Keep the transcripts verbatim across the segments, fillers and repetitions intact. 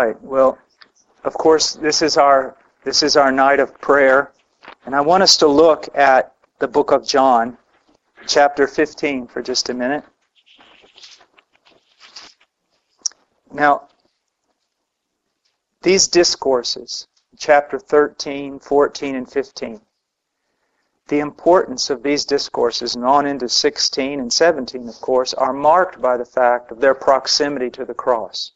right. Well, of course, this is our this is our night of prayer, and I want us to look at the book of John, chapter fifteen, for just a minute. Now, these discourses, chapter thirteen, fourteen, and fifteen, the importance of these discourses, and on into sixteen and seventeen, of course, are marked by the fact of their proximity to the cross.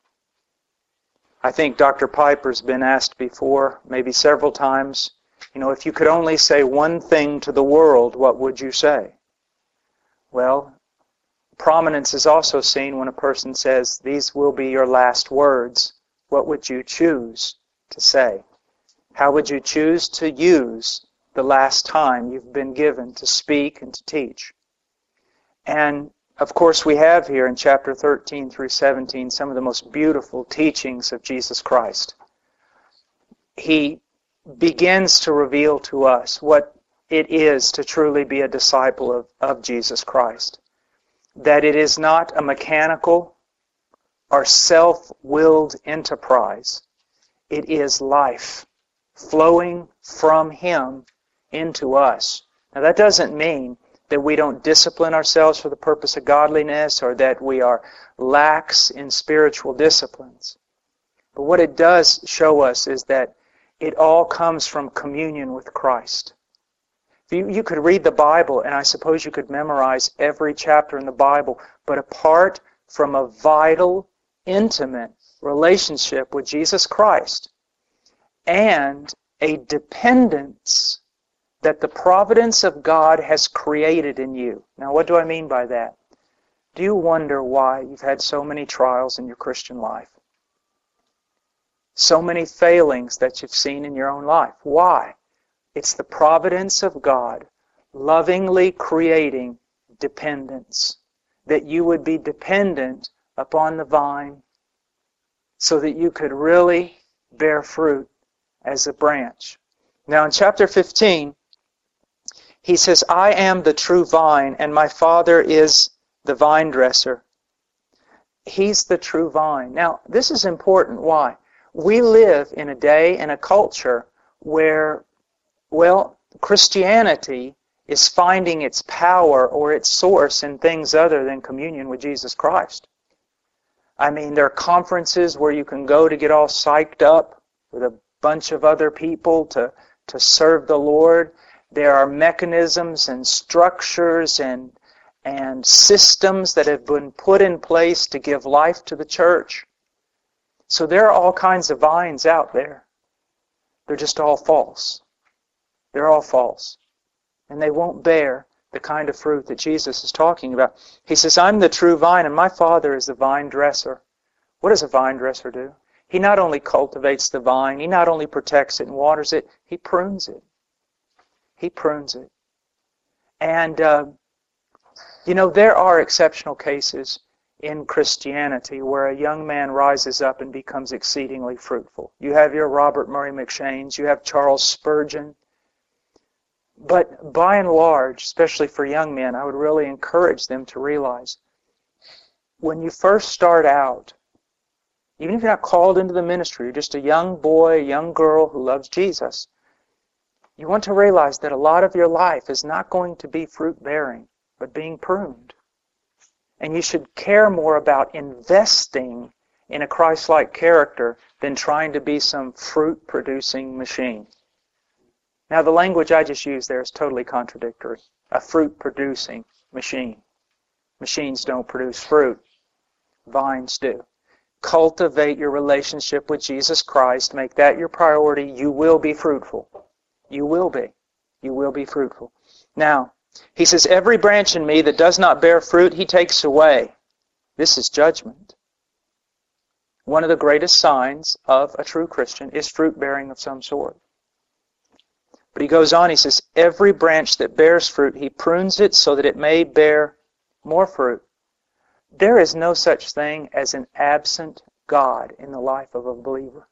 I think Doctor Piper's been asked before, maybe several times, you know, if you could only say one thing to the world, what would you say? Well, prominence is also seen when a person says, these will be your last words. What would you choose to say? How would you choose to use the last time you've been given to speak and to teach? And of course, we have here in chapter thirteen through seventeen some of the most beautiful teachings of Jesus Christ. He begins to reveal to us what it is to truly be a disciple of, of Jesus Christ. That it is not a mechanical or self-willed enterprise. It is life flowing from Him into us. Now that doesn't mean that we don't discipline ourselves for the purpose of godliness or that we are lax in spiritual disciplines. But what it does show us is that it all comes from communion with Christ. You, you could read the Bible, and I suppose you could memorize every chapter in the Bible, but apart from a vital, intimate relationship with Jesus Christ and a dependence that the providence of God has created in you. Now, what do I mean by that? Do you wonder why you've had so many trials in your Christian life? So many failings that you've seen in your own life. Why? It's the providence of God lovingly creating dependence. That you would be dependent upon the vine so that you could really bear fruit as a branch. Now in chapter fifteen, he says, I am the true vine, and my Father is the vine dresser. He's the true vine. Now, this is important. Why? We live in a day and a culture where, well, Christianity is finding its power or its source in things other than communion with Jesus Christ. I mean, there are conferences where you can go to get all psyched up with a bunch of other people to, to serve the Lord. There are mechanisms and structures and, and systems that have been put in place to give life to the church. So there are all kinds of vines out there. They're just all false. They're all false. And they won't bear the kind of fruit that Jesus is talking about. He says, I'm the true vine, and my Father is the vine dresser. What does a vine dresser do? He not only cultivates the vine, he not only protects it and waters it, he prunes it. He prunes it. And, uh, you know, there are exceptional cases in Christianity where a young man rises up and becomes exceedingly fruitful. You have your Robert Murray McCheynes, you have Charles Spurgeon. But by and large, especially for young men, I would really encourage them to realize when you first start out, even if you're not called into the ministry, you're just a young boy, a young girl who loves Jesus, you want to realize that a lot of your life is not going to be fruit-bearing, but being pruned. And you should care more about investing in a Christ-like character than trying to be some fruit-producing machine. Now, the language I just used there is totally contradictory. A fruit-producing machine. Machines don't produce fruit. Vines do. Cultivate your relationship with Jesus Christ. Make that your priority. You will be fruitful. You will be. You will be fruitful. Now, he says, every branch in me that does not bear fruit, he takes away. This is judgment. One of the greatest signs of a true Christian is fruit-bearing of some sort. But he goes on, he says, every branch that bears fruit, he prunes it so that it may bear more fruit. There is no such thing as an absent God in the life of a believer.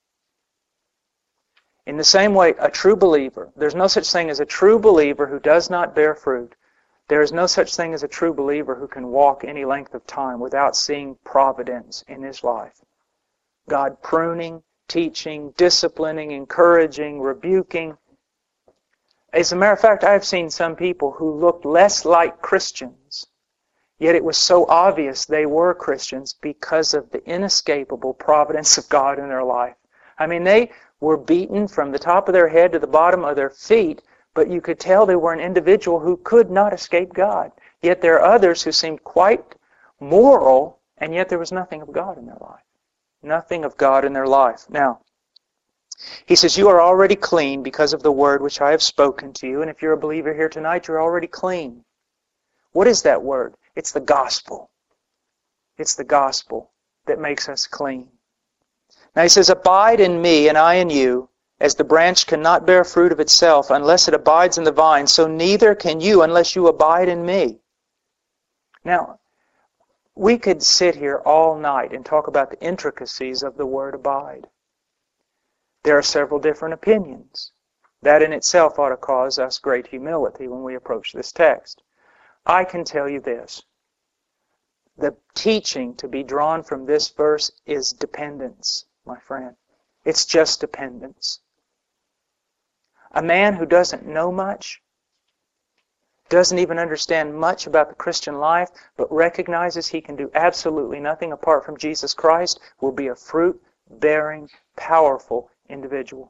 In the same way, a true believer, there's no such thing as a true believer who does not bear fruit. There is no such thing as a true believer who can walk any length of time without seeing providence in his life. God pruning, teaching, disciplining, encouraging, rebuking. As a matter of fact, I've seen some people who looked less like Christians, yet it was so obvious they were Christians because of the inescapable providence of God in their life. I mean, they were beaten from the top of their head to the bottom of their feet, but you could tell they were an individual who could not escape God. Yet there are others who seemed quite moral, and yet there was nothing of God in their life. Nothing of God in their life. Now, he says, you are already clean because of the word which I have spoken to you. And if you're a believer here tonight, you're already clean. What is that word? It's the gospel. It's the gospel that makes us clean. Now he says, abide in me and I in you, as the branch cannot bear fruit of itself unless it abides in the vine, so neither can you unless you abide in me. Now, we could sit here all night and talk about the intricacies of the word abide. There are several different opinions. That in itself ought to cause us great humility when we approach this text. I can tell you this. The teaching to be drawn from this verse is dependence, my friend. It's just dependence. A man who doesn't know much, doesn't even understand much about the Christian life, but recognizes he can do absolutely nothing apart from Jesus Christ, will be a fruit-bearing, powerful individual.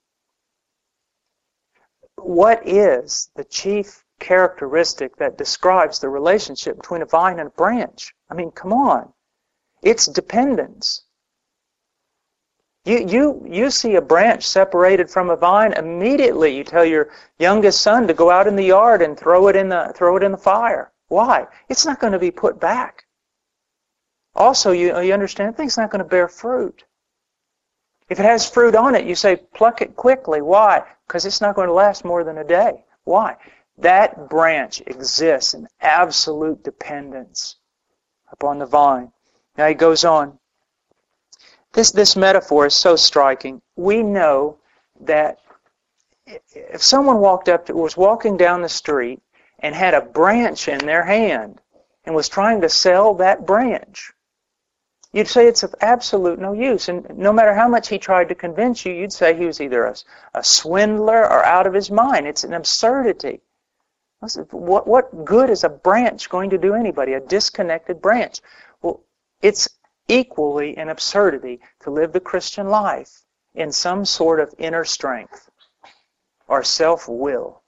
What is the chief characteristic that describes the relationship between a vine and a branch? I mean, come on. It's dependence. You, you, you see a branch separated from a vine, immediately you tell your youngest son to go out in the yard and throw it in the, throw it in the fire. Why? It's not going to be put back. Also, you, you understand, the thing's not going to bear fruit. If it has fruit on it, you say, pluck it quickly. Why? Because it's not going to last more than a day. Why? That branch exists in absolute dependence upon the vine. Now he goes on. This, this metaphor is so striking. We know that if someone walked up to, was walking down the street and had a branch in their hand and was trying to sell that branch, you'd say it's of absolute no use. And no matter how much he tried to convince you, you'd say he was either a, a swindler or out of his mind. It's an absurdity. What, what good is a branch going to do anybody, a disconnected branch? Well, it's equally an absurdity to live the Christian life in some sort of inner strength or self-will.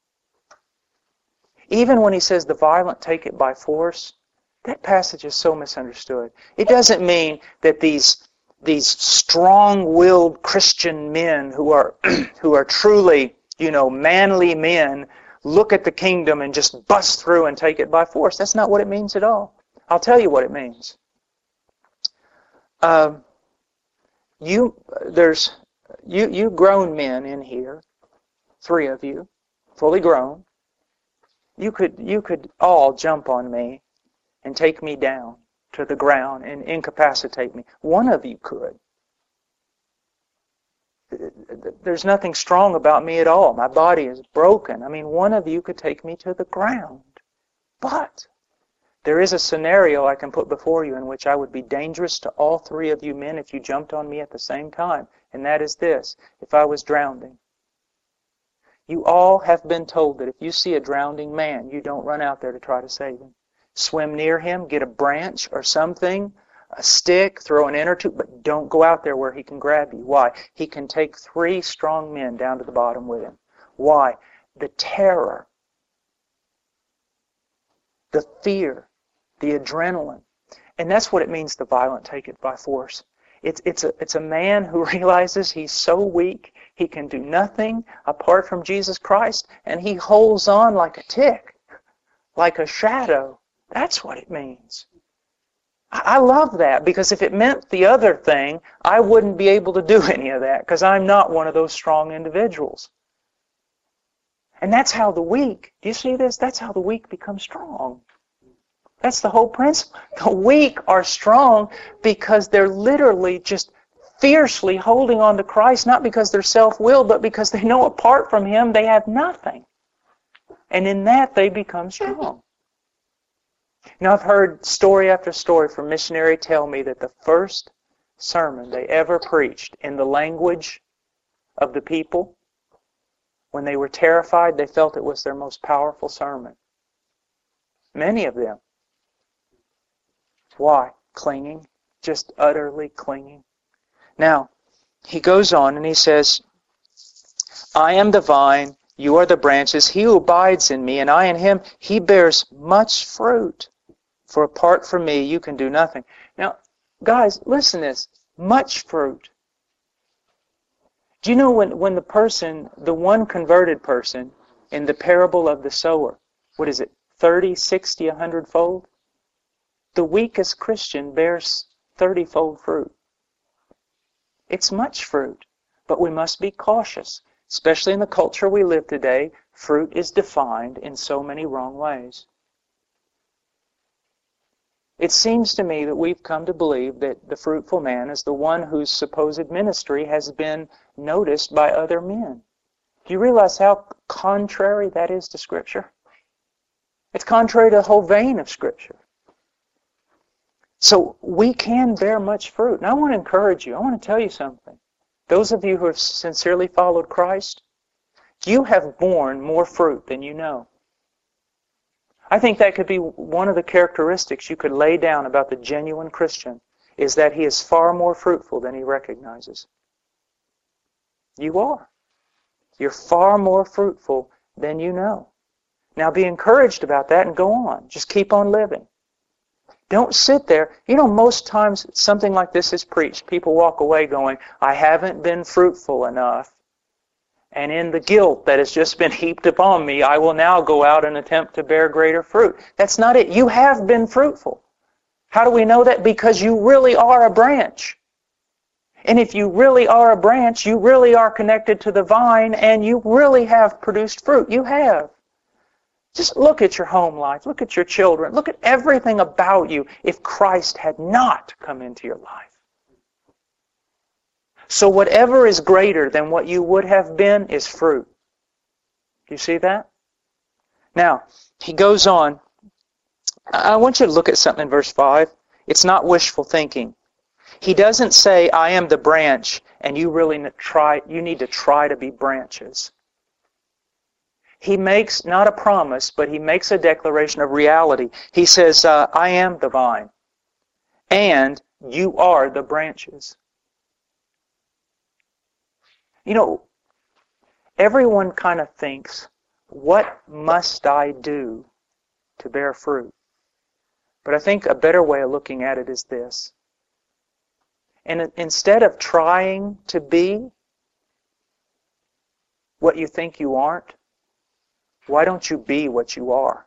Even when he says the violent take it by force, that passage is so misunderstood. It doesn't mean that these these strong-willed Christian men who are who are truly, you know, manly men look at the kingdom and just bust through and take it by force. That's not what it means at all. I'll tell you what it means. Uh, you there's you you grown men in here, three of you, fully grown. You could you could all jump on me and take me down to the ground and incapacitate me. One of you could. There's nothing strong about me at all. My body is broken. I mean, one of you could take me to the ground. But there is a scenario I can put before you in which I would be dangerous to all three of you men if you jumped on me at the same time. And that is this. If I was drowning. You all have been told that if you see a drowning man, you don't run out there to try to save him. Swim near him, get a branch or something, a stick, throw an inner tube, but don't go out there where he can grab you. Why? He can take three strong men down to the bottom with him. Why? The terror, the fear, the adrenaline. And that's what it means the violent take it by force. It's, it's, a, it's a man who realizes he's so weak, he can do nothing apart from Jesus Christ, and he holds on like a tick, like a shadow. That's what it means. I love that, because if it meant the other thing, I wouldn't be able to do any of that, because I'm not one of those strong individuals. And that's how the weak, do you see this? That's how the weak become strong. That's the whole principle. The weak are strong because they're literally just fiercely holding on to Christ, not because they're self-willed, but because they know apart from Him they have nothing. And in that they become strong. Now, I've heard story after story from missionaries tell me that the first sermon they ever preached in the language of the people, when they were terrified, they felt it was their most powerful sermon. Many of them. Why? Clinging. Just utterly clinging. Now, he goes on and he says, I am the vine, you are the branches. He who abides in me and I in him, he bears much fruit. For apart from me, you can do nothing. Now, guys, listen to this. Much fruit. Do you know when, when the person, the one converted person in the parable of the sower, what is it, thirty, sixty, a hundred fold? The weakest Christian bears thirty-fold fruit. It's much fruit, but we must be cautious. Especially in the culture we live today, fruit is defined in so many wrong ways. It seems to me that we've come to believe that the fruitful man is the one whose supposed ministry has been noticed by other men. Do you realize how contrary that is to Scripture? It's contrary to the whole vein of Scripture. So we can bear much fruit. And I want to encourage you. I want to tell you something. Those of you who have sincerely followed Christ, you have borne more fruit than you know. I think that could be one of the characteristics you could lay down about the genuine Christian, is that he is far more fruitful than he recognizes. You are. You're far more fruitful than you know. Now be encouraged about that and go on. Just keep on living. Don't sit there. You know, most times something like this is preached. People walk away going, I haven't been fruitful enough. And in the guilt that has just been heaped upon me, I will now go out and attempt to bear greater fruit. That's not it. You have been fruitful. How do we know that? Because you really are a branch. And if you really are a branch, you really are connected to the vine, and you really have produced fruit. You have. Just look at your home life. Look at your children. Look at everything about you if Christ had not come into your life. So whatever is greater than what you would have been is fruit. Do you see that? Now, he goes on. I want you to look at something in verse five. It's not wishful thinking. He doesn't say, I am the branch, and you really try, you need to try to be branches. He makes not a promise, but he makes a declaration of reality. He says, uh, I am the vine, and you are the branches. You know, everyone kind of thinks, what must I do to bear fruit? But I think a better way of looking at it is this. And instead of trying to be what you think you aren't, why don't you be what you are?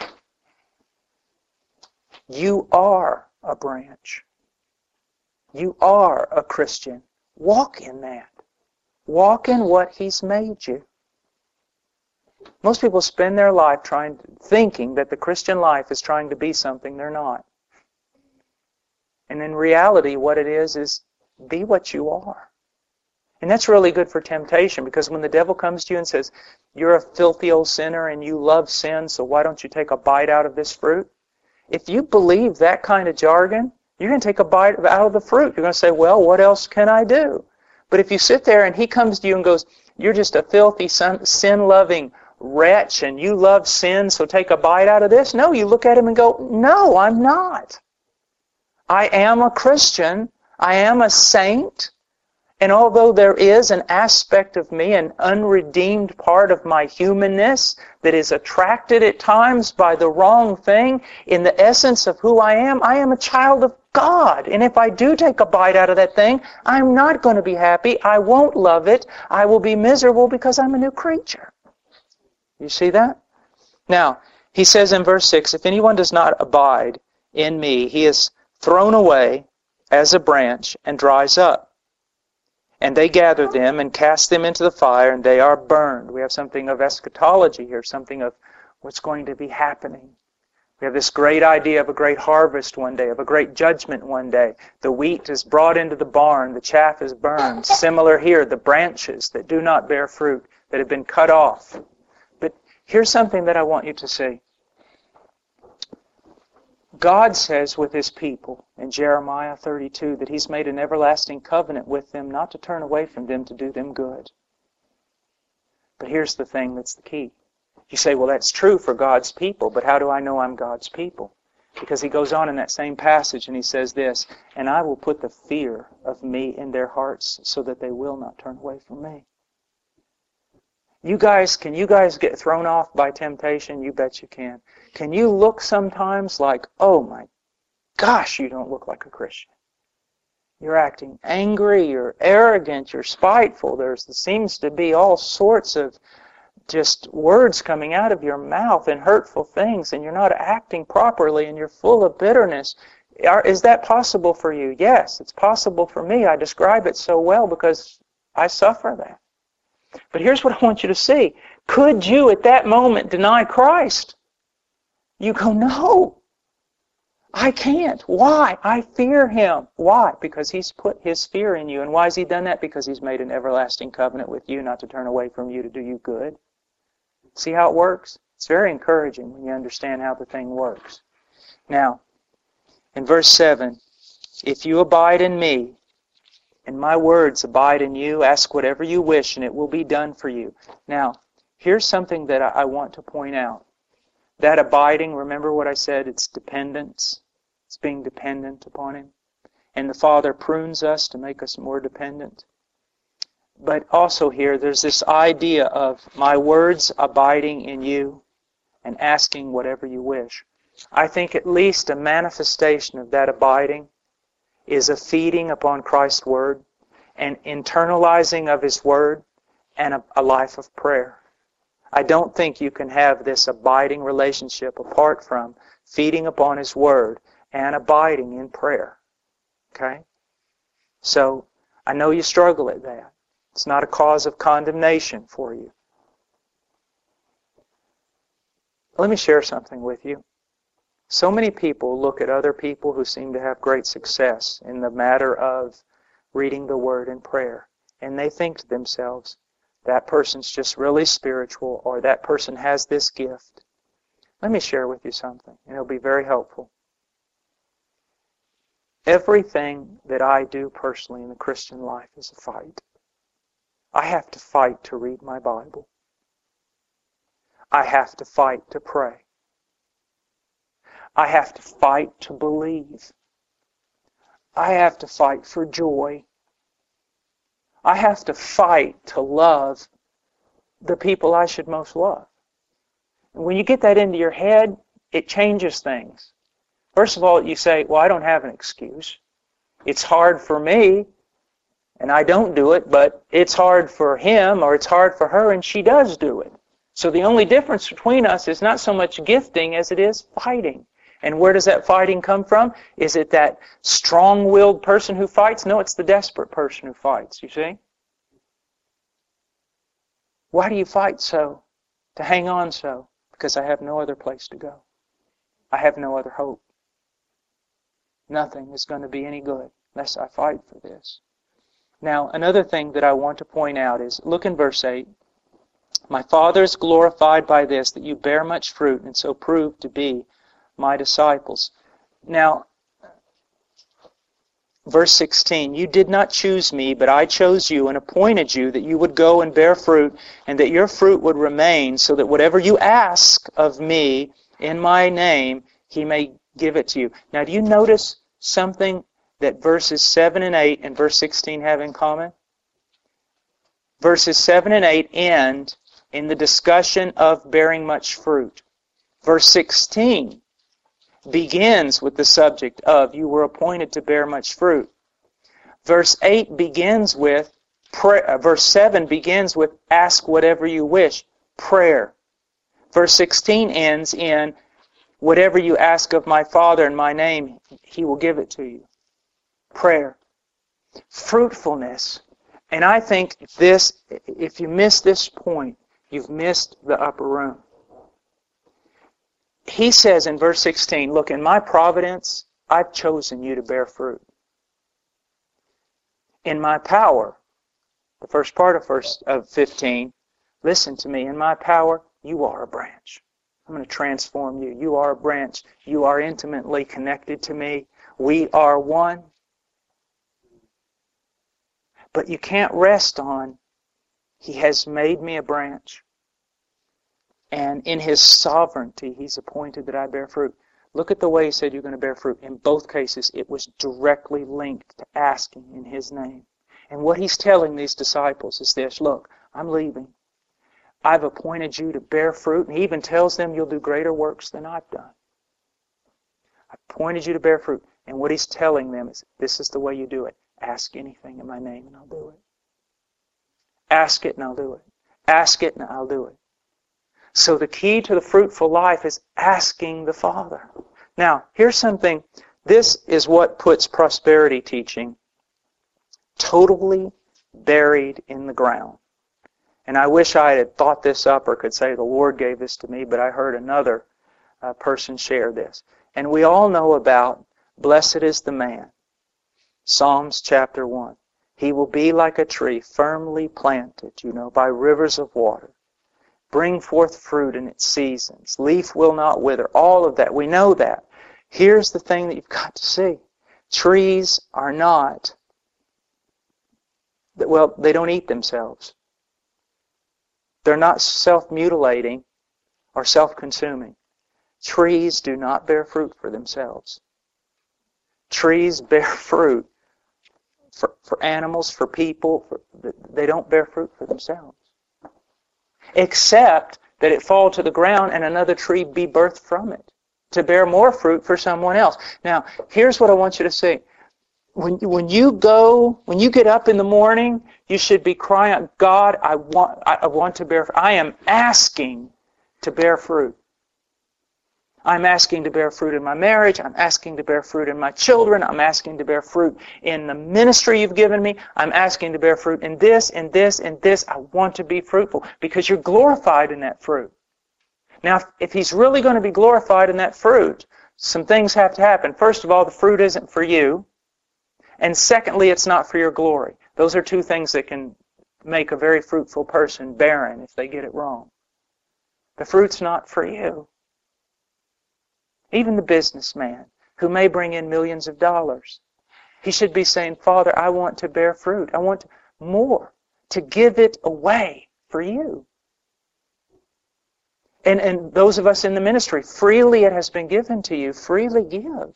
You are a branch. You are a Christian. Walk in that. Walk in what He's made you. Most people spend their life trying, thinking that the Christian life is trying to be something they're not. And in reality, what it is, is be what you are. And that's really good for temptation, because when the devil comes to you and says, you're a filthy old sinner and you love sin, so why don't you take a bite out of this fruit? If you believe that kind of jargon, you're going to take a bite out of the fruit. You're going to say, well, what else can I do? But if you sit there and he comes to you and goes, you're just a filthy, sin-loving wretch and you love sin, so take a bite out of this. No, you look at him and go, no, I'm not. I am a Christian. I am a saint. And although there is an aspect of me, an unredeemed part of my humanness that is attracted at times by the wrong thing, in the essence of who I am, I am a child of God. And if I do take a bite out of that thing, I'm not going to be happy. I won't love it. I will be miserable because I'm a new creature. You see that? Now, he says in verse six, if anyone does not abide in me, he is thrown away as a branch and dries up. And they gather them and cast them into the fire, and they are burned. We have something of eschatology here, something of what's going to be happening. We have this great idea of a great harvest one day, of a great judgment one day. The wheat is brought into the barn, the chaff is burned. Similar here, the branches that do not bear fruit, that have been cut off. But here's something that I want you to see. God says with His people in Jeremiah thirty-two that He's made an everlasting covenant with them not to turn away from them to do them good. But here's the thing that's the key. You say, well, that's true for God's people, but how do I know I'm God's people? Because He goes on in that same passage and He says this, and I will put the fear of me in their hearts so that they will not turn away from me. You guys, can you guys get thrown off by temptation? You bet you can. Can you look sometimes like, oh my gosh, you don't look like a Christian? You're acting angry, you're arrogant, you're spiteful. There's, there seems to be all sorts of just words coming out of your mouth and hurtful things, and you're not acting properly, and you're full of bitterness. Are, is that possible for you? Yes, it's possible for me. I describe it so well because I suffer that. But here's what I want you to see. Could you at that moment deny Christ? You go, no, I can't. Why? I fear Him. Why? Because He's put His fear in you. And why has He done that? Because He's made an everlasting covenant with you not to turn away from you to do you good. See how it works? It's very encouraging when you understand how the thing works. Now, in verse seven, if you abide in me, and my words abide in you, ask whatever you wish, and it will be done for you. Now, here's something that I want to point out. That abiding, remember what I said, it's dependence. It's being dependent upon Him. And the Father prunes us to make us more dependent. But also here, there's this idea of my words abiding in you and asking whatever you wish. I think at least a manifestation of that abiding is a feeding upon Christ's Word, an internalizing of His Word, and a, a life of prayer. I don't think you can have this abiding relationship apart from feeding upon His Word and abiding in prayer. Okay? So, I know you struggle at that. It's not a cause of condemnation for you. Let me share something with you. So many people look at other people who seem to have great success in the matter of reading the Word and prayer, and they think to themselves, that person's just really spiritual, or that person has this gift. Let me share with you something, and it'll be very helpful. Everything that I do personally in the Christian life is a fight. I have to fight to read my Bible. I have to fight to pray. I have to fight to believe. I have to fight for joy. I have to fight to love the people I should most love. And when you get that into your head, it changes things. First of all, you say, well, I don't have an excuse. It's hard for me, and I don't do it, but it's hard for him or it's hard for her, and she does do it. So the only difference between us is not so much gifting as it is fighting. And where does that fighting come from? Is it that strong-willed person who fights? No, it's the desperate person who fights, you see? Why do you fight so? To hang on so? Because I have no other place to go. I have no other hope. Nothing is going to be any good unless I fight for this. Now, another thing that I want to point out is, look in verse eight. My Father is glorified by this, that you bear much fruit, and so prove to be my disciples. Now, verse sixteen, you did not choose me, but I chose you and appointed you that you would go and bear fruit, and that your fruit would remain, so that whatever you ask of me in my name, He may give it to you. Now, do you notice something that verses seven and eight and verse sixteen have in common? Verses seven and eight end in the discussion of bearing much fruit. Verse sixteen begins with the subject of you were appointed to bear much fruit. Verse eight begins with, prayer, verse seven begins with ask whatever you wish, prayer. Verse sixteen ends in whatever you ask of my Father in my name, He will give it to you. Prayer. Fruitfulness. And I think this, if you miss this point, you've missed the upper room. He says in verse sixteen, look, in my providence, I've chosen you to bear fruit. In my power, the first part of verse of fifteen, listen to me, in my power, you are a branch. I'm going to transform you. You are a branch. You are intimately connected to me. We are one. But you can't rest on, He has made me a branch. And in His sovereignty, He's appointed that I bear fruit. Look at the way He said you're going to bear fruit. In both cases, it was directly linked to asking in His name. And what He's telling these disciples is this: look, I'm leaving. I've appointed you to bear fruit. And He even tells them you'll do greater works than I've done. I've appointed you to bear fruit. And what He's telling them is, this is the way you do it. Ask anything in my name and I'll do it. Ask it and I'll do it. Ask it and I'll do it. So the key to the fruitful life is asking the Father. Now, here's something. This is what puts prosperity teaching totally buried in the ground. And I wish I had thought this up or could say the Lord gave this to me, but I heard another uh, person share this. And we all know about blessed is the man. Psalms chapter one. He will be like a tree firmly planted, you know, by rivers of water. Bring forth fruit in its seasons. Leaf will not wither. All of that. We know that. Here's the thing that you've got to see. Trees are not, well, they don't eat themselves. They're not self-mutilating or self-consuming. Trees do not bear fruit for themselves. Trees bear fruit for, for animals, for people. For, they don't bear fruit for themselves. Except that it fall to the ground and another tree be birthed from it to bear more fruit for someone else. Now, here's what I want you to see. When, when you go, when you get up in the morning, you should be crying out, God, I want, I want to bear fruit. I am asking to bear fruit. I'm asking to bear fruit in my marriage. I'm asking to bear fruit in my children. I'm asking to bear fruit in the ministry you've given me. I'm asking to bear fruit in this, in this, in this. I want to be fruitful because you're glorified in that fruit. Now, if, if He's really going to be glorified in that fruit, some things have to happen. First of all, the fruit isn't for you. And secondly, it's not for your glory. Those are two things that can make a very fruitful person barren if they get it wrong. The fruit's not for you. Even the businessman who may bring in millions of dollars, he should be saying, Father, I want to bear fruit. I want more, to give it away for you. And, and those of us in the ministry, freely it has been given to you. Freely give.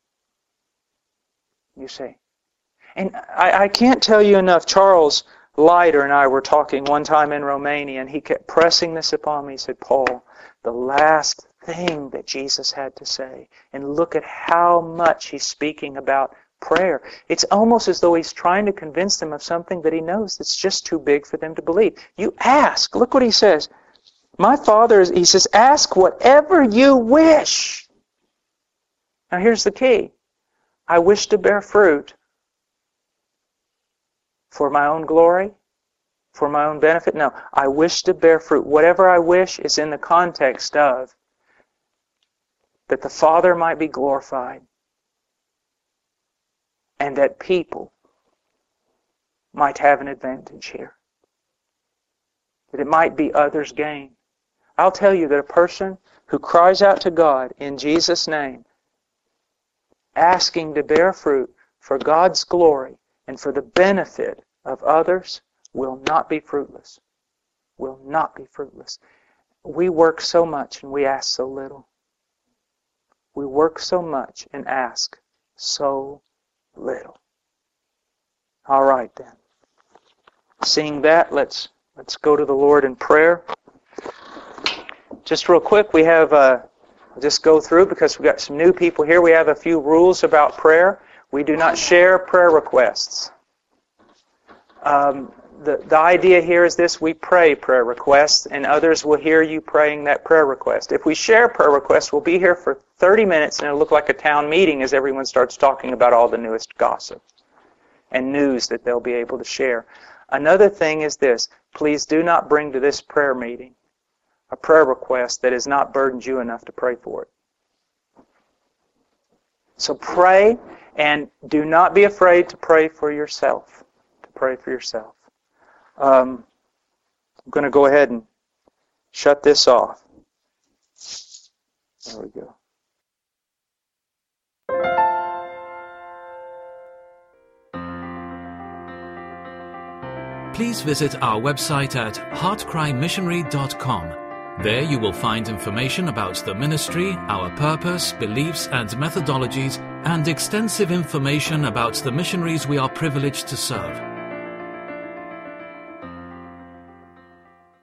You see. And I, I can't tell you enough. Charles Leiter and I were talking one time in Romania, and he kept pressing this upon me. He said, Paul, the last thing that Jesus had to say, and look at how much He's speaking about prayer. It's almost as though He's trying to convince them of something that He knows that's just too big for them to believe. You ask. Look what He says. My Father, He says, ask whatever you wish. Now here's the key. I wish to bear fruit for my own glory, for my own benefit. No, I wish to bear fruit. Whatever I wish is in the context of that the Father might be glorified and that people might have an advantage here. That it might be others' gain. I'll tell you that a person who cries out to God in Jesus' name, asking to bear fruit for God's glory and for the benefit of others, will not be fruitless. Will not be fruitless. We work so much and we ask so little. We work so much and ask so little. All right then. Seeing that, let's let's go to the Lord in prayer. Just real quick, we have uh, I'll just go through because we've got some new people here. We have a few rules about prayer. We do not share prayer requests. Um, the, the idea here is this: we pray prayer requests, and others will hear you praying that prayer request. If we share prayer requests, we'll be here for thirty minutes, and it'll look like a town meeting as everyone starts talking about all the newest gossip and news that they'll be able to share. Another thing is this: please do not bring to this prayer meeting a prayer request that has not burdened you enough to pray for it. So pray, and do not be afraid to pray for yourself. To pray for yourself. Um, I'm going to go ahead and shut this off. There we go. Please visit our website at heartcry missionary dot com. There you will find information about the ministry, our purpose, beliefs and methodologies, and extensive information about the missionaries we are privileged to serve.